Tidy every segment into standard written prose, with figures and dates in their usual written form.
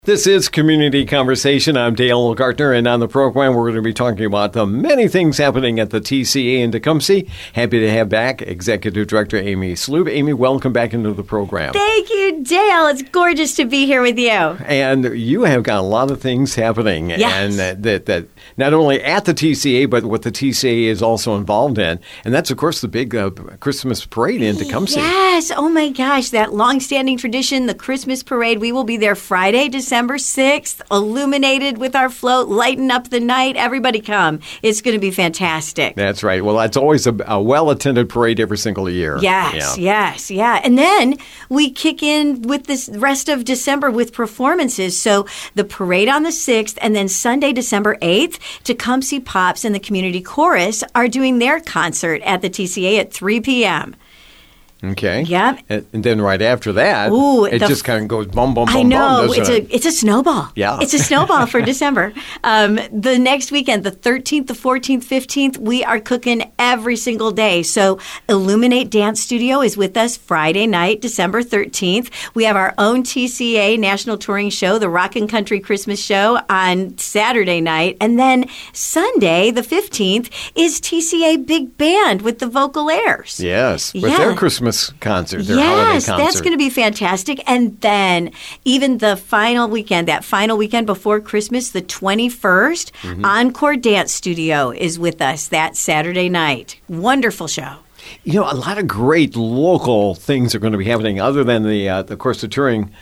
This is Community Conversation. I'm Dale Gartner, and on the program, we're going to be talking about the many things happening at the TCA in Tecumseh. Happy to have back Executive Director Amy Sloop. Amy, welcome back into the program. Thank you, Dale. It's gorgeous to be here with you. And you have got a lot of things happening, yes. And that not only at the TCA, but what the TCA is also involved in. And that's, of course, the big Christmas parade in Tecumseh. Yes. Oh, my gosh. That long-standing tradition, the Christmas parade. We will be there Friday, December 6th, illuminated with our float, lighten up the night. Everybody come. It's going to be fantastic. That's right. Well, it's always a well-attended parade every single year. Yes, yeah. And then we kick in with this rest of December with performances. So the parade on the 6th, and then Sunday, December 8th, Tecumseh Pops and the Community Chorus are doing their concert at the TCA at 3 p.m. Okay. Yep. And then right after that, it just kind of goes boom, boom, boom, I know. boom. It's a snowball. Yeah. It's a snowball for December. The next weekend, the 13th, the 14th, 15th, we are cooking every single day. So Illuminate Dance Studio is with us Friday night, December 13th. We have our own TCA National Touring Show, the Rockin' Country Christmas Show, on Saturday night. And then Sunday, the 15th, is TCA Big Band with the Vocalaires. Yes. With their Christmas concert, their holiday concert. Yes, that's going to be fantastic. And then even the final weekend, that final weekend before Christmas, the 21st, Encore Dance Studio is with us that Saturday night. Wonderful show. You know, a lot of great local things are going to be happening other than of course, the touring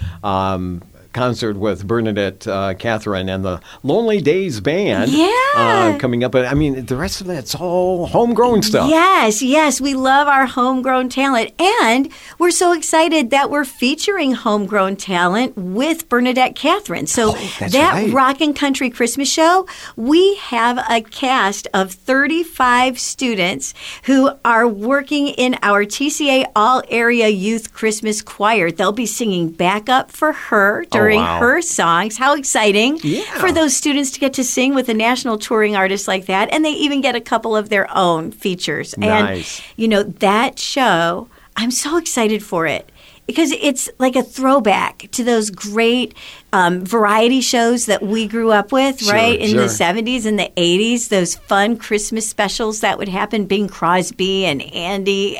concert with Bernadette Catherine and the Lonely Days Band coming up. But, I mean, the rest of that's all homegrown stuff. Yes. We love our homegrown talent. And we're so excited that we're featuring homegrown talent with Bernadette Catherine. So that Rockin' Country Christmas show, we have a cast of 35 students who are working in our TCA All-Area Youth Christmas Choir. They'll be singing backup for her during her songs. How exciting for those students to get to sing with a national touring artist like that. And they even get a couple of their own features. Nice. And, you know, that show, I'm so excited for it because it's like a throwback to those great variety shows that we grew up with, right? In the 70s and the 80s, those fun Christmas specials that would happen. Bing Crosby and Andy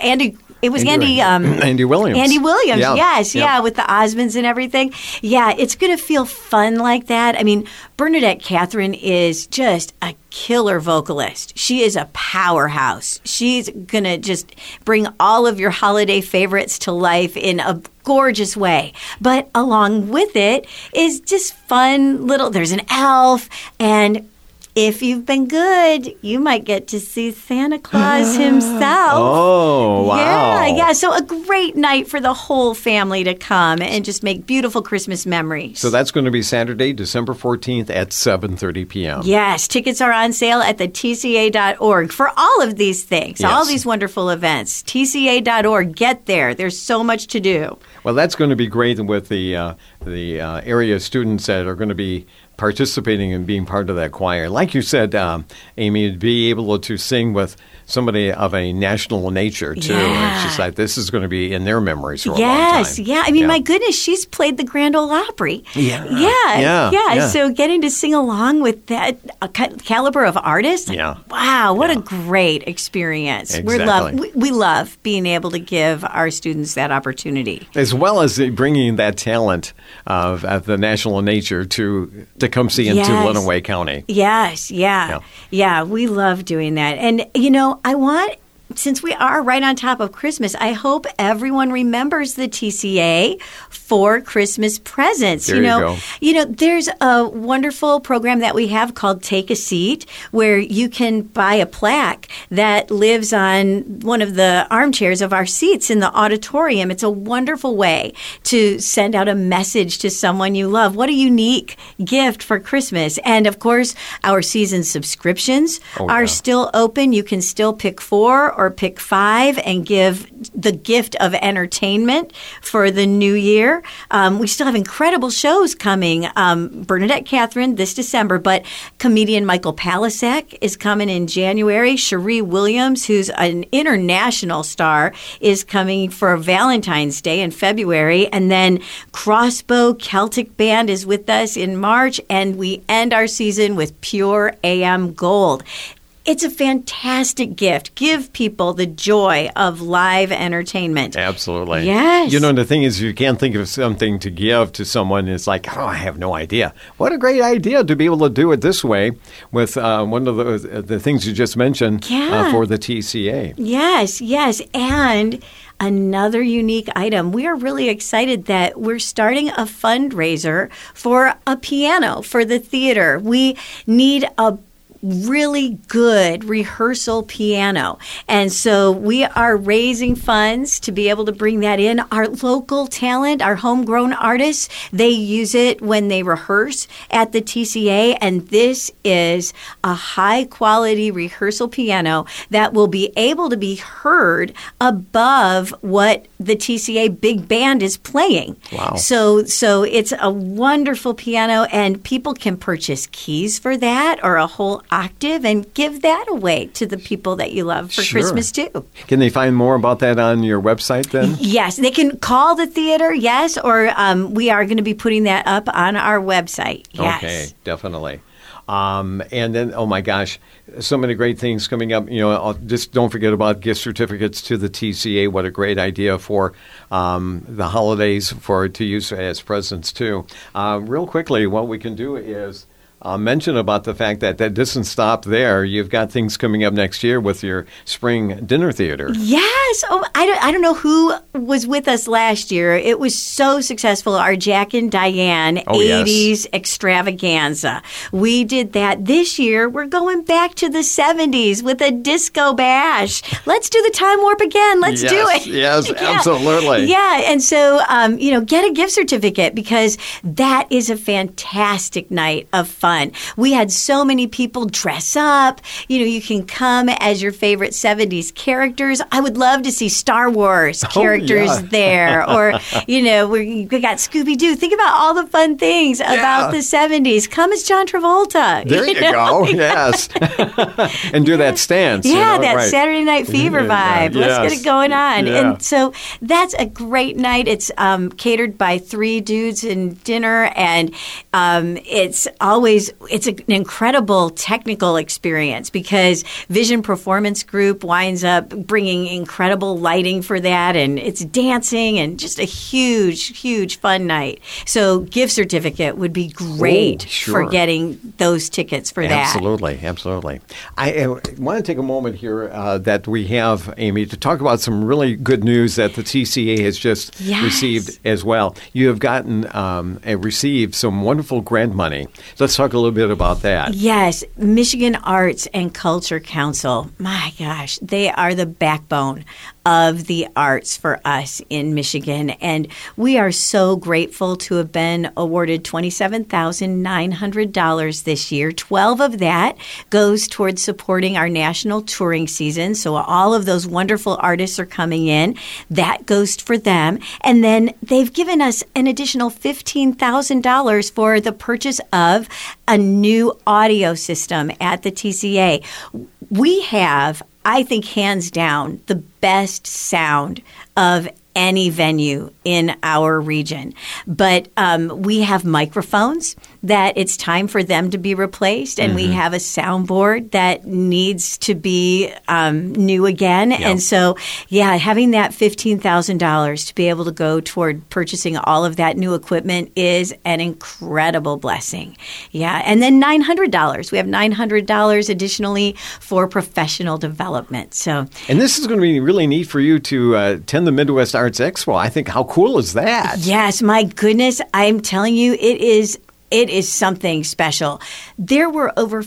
Williams. Andy Williams, yes, with the Osmonds and everything. Yeah, it's going to feel fun like that. I mean, Bernadette Catherine is just a killer vocalist. She is a powerhouse. She's going to just bring all of your holiday favorites to life in a gorgeous way. But along with it is just fun there's an elf, and if you've been good, you might get to see Santa Claus himself. Oh, wow. Yeah. So a great night for the whole family to come and just make beautiful Christmas memories. So that's going to be Saturday, December 14th at 7:30 p.m. Yes. Tickets are on sale at the TCA.org for all of these things, all these wonderful events. TCA.org. Get there. There's so much to do. Well, that's going to be great with the area students that are going to be participating and being part of that choir. Like you said, Amy, to be able to sing with somebody of a national nature, too. Yeah. It's just like this is going to be in their memories for a long time. Yeah. I mean, my goodness, she's played the Grand Ole Opry. Yeah. So getting to sing along with that caliber of artist, wow, what a great experience. Exactly. We love being able to give our students that opportunity. As well as bringing that talent of the national nature to Tecumseh and to Lenawee County. Yes, yeah, we love doing that. And, you know, since we are right on top of Christmas, I hope everyone remembers the TCA for Christmas presents. There you go. You know, there's a wonderful program that we have called Take a Seat, where you can buy a plaque that lives on one of the armchairs of our seats in the auditorium. It's a wonderful way to send out a message to someone you love. What a unique gift for Christmas. And, of course, our season subscriptions are still open. You can still pick 4 or pick 5 and give the gift of entertainment for the new year. We still have incredible shows coming. Bernadette Catherine this December, but comedian Michael Palasek is coming in January. Cherie Williams, who's an international star, is coming for Valentine's Day in February. And then Crossbow Celtic Band is with us in March. And we end our season with Pure AM Gold. It's a fantastic gift. Give people the joy of live entertainment. Absolutely. Yes. You know, the thing is, you can't think of something to give to someone. It's like, I have no idea. What a great idea to be able to do it this way with one of the things you just mentioned for the TCA. Yes. And another unique item. We are really excited that we're starting a fundraiser for a piano for the theater. We need a really good rehearsal piano. And so we are raising funds to be able to bring that in. Our local talent, our homegrown artists, they use it when they rehearse at the TCA. And this is a high quality rehearsal piano that will be able to be heard above what the TCA big band is playing. Wow. So it's a wonderful piano, and people can purchase keys for that or a whole octave and give that away to the people that you love for Christmas too. Can they find more about that on your website then? Yes, they can call the theater, or we are going to be putting that up on our website. Yes. Okay, definitely. And then, oh my gosh, so many great things coming up. You know, just don't forget about gift certificates to the TCA. What a great idea for the holidays to use as presents too. Real quickly, what we can do is mention about the fact that doesn't stop there. You've got things coming up next year with your spring dinner theater. Yes. Oh, I don't know who was with us last year. It was so successful. Our Jack and Diane 80s extravaganza. We did that. This year, we're going back to the 70s with a disco bash. Let's do the time warp again. Let's do it. Yes, absolutely. Yeah. And so, get a gift certificate because that is a fantastic night of fun. We had so many people dress up. You can come as your favorite 70s characters. I would love to see Star Wars characters there. Or, we got Scooby-Doo. Think about all the fun things about the 70s. Come as John Travolta. There you go. Yes. And do that stance. That Saturday Night Fever vibe. Let's get it going on. Yeah. And so that's a great night. It's catered by 3 dudes and dinner. And it's always it's an incredible technical experience because Vision Performance Group winds up bringing incredible lighting for that, and it's dancing and just a huge, huge fun night. So gift certificate would be great for getting those tickets for that. Absolutely. I want to take a moment here that we have, Amy, to talk about some really good news that the TCA has just received as well. You have gotten received some wonderful grant money. Let's talk a little bit about that. Yes. Michigan Arts and Culture Council. My gosh, they are the backbone of the arts for us in Michigan. And we are so grateful to have been awarded $27,900 this year. 12 of that goes towards supporting our national touring season. So all of those wonderful artists are coming in. That goes for them. And then they've given us an additional $15,000 for the purchase of a new audio system at the TCA. We have, I think, hands down, the best sound of any venue in our region. But we have microphones that it's time for them to be replaced, and we have a soundboard that needs to be new again. Yep. And so, having that $15,000 to be able to go toward purchasing all of that new equipment is an incredible blessing. Yeah, and then $900. We have $900 additionally for professional development. So, and this is going to be really neat for you to attend the Midwest Arts Expo. I think, how cool is that? Yes, my goodness. I'm telling you, it is it is something special. There were over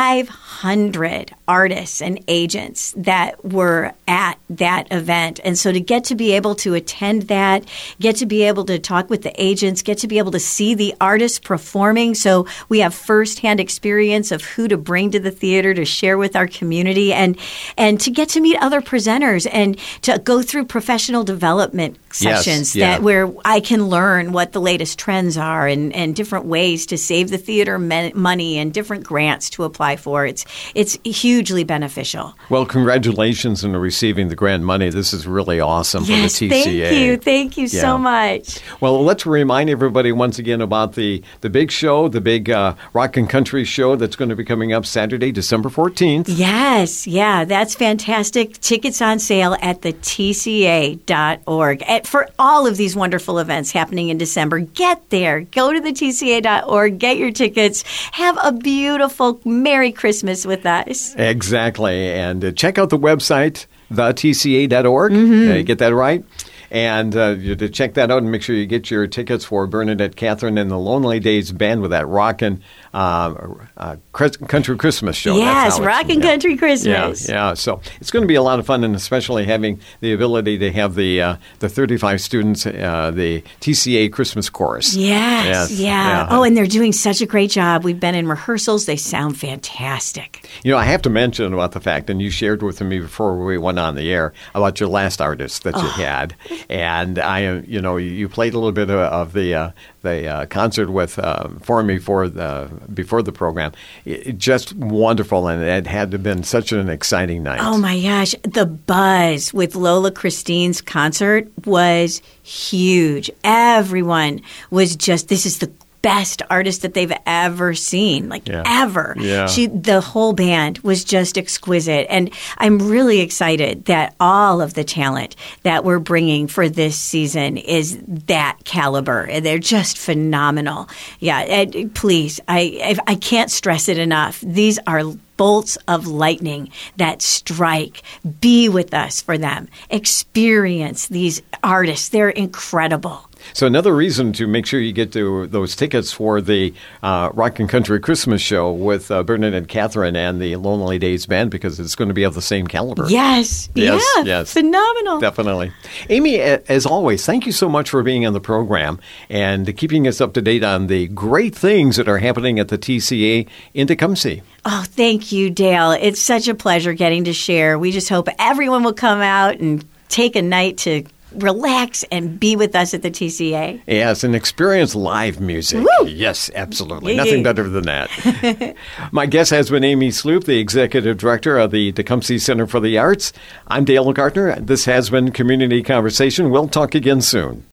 500 artists and agents that were at that event. And so to get to be able to attend that, get to be able to talk with the agents, get to be able to see the artists performing. So we have firsthand experience of who to bring to the theater to share with our community, and to get to meet other presenters and to go through professional development sessions where I can learn what the latest trends are and different ways to save the theater money and different grants to apply for. It's hugely beneficial. Well, congratulations on receiving the grant money. This is really awesome for the TCA. Thank you so much. Well, let's remind everybody once again about the big show, the big rock and country show that's going to be coming up Saturday, December 14th. Yes, that's fantastic. Tickets on sale at the TCA.org. For all of these wonderful events happening in December, get there. Go to the TCA.org, get your tickets, have a beautiful Merry Christmas with us. Exactly. And check out the website, thetca.org. Get that right? And to check that out and make sure you get your tickets for Bernadette Catherine and the Lonely Days Band with that rockin' country Christmas show. Yes, rockin' country Christmas. Yeah. So it's going to be a lot of fun, and especially having the ability to have the 35 students, the TCA Christmas Chorus. Yes. Oh, and they're doing such a great job. We've been in rehearsals. They sound fantastic. You know, I have to mention about the fact, and you shared with me before we went on the air, about your last artist that you had. And you played a little bit of the concert for me before the program. Just wonderful, and it had to have been such an exciting night. Oh my gosh, the buzz with Lola Christine's concert was huge. Everyone was this is the best artist that they've ever seen, ever. Yeah. The whole band was just exquisite. And I'm really excited that all of the talent that we're bringing for this season is that caliber. They're just phenomenal. Yeah, please, I can't stress it enough. These are bolts of lightning that strike. Be with us for them. Experience these artists. They're incredible. So another reason to make sure you get to those tickets for the Rock and Country Christmas show with Bernadette Catherine and the Lonely Days Band, because it's going to be of the same caliber. Yes. Phenomenal. Definitely. Amy, as always, thank you so much for being on the program and keeping us up to date on the great things that are happening at the TCA in Tecumseh. Oh, thank you, Dale. It's such a pleasure getting to share. We just hope everyone will come out and take a night to relax and be with us at the TCA. Yes, and experience live music. Woo! Yes, absolutely. Nothing better than that. My guest has been Amy Sloop, the Executive Director of the Tecumseh Center for the Arts. I'm Dale Gardner. This has been Community Conversation. We'll talk again soon.